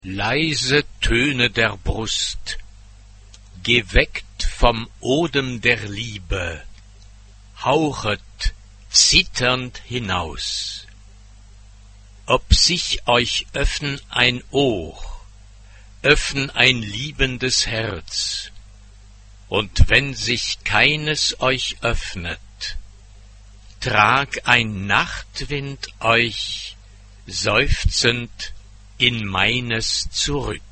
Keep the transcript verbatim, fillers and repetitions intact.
Leise Töne der Brust, geweckt vom Odem der Liebe, hauchet zitternd hinaus. Ob sich euch öffn ein Ohr, öffn ein liebendes Herz, und wenn sich keines euch öffnet, trag ein Nachtwind euch seufzend in meines zurück.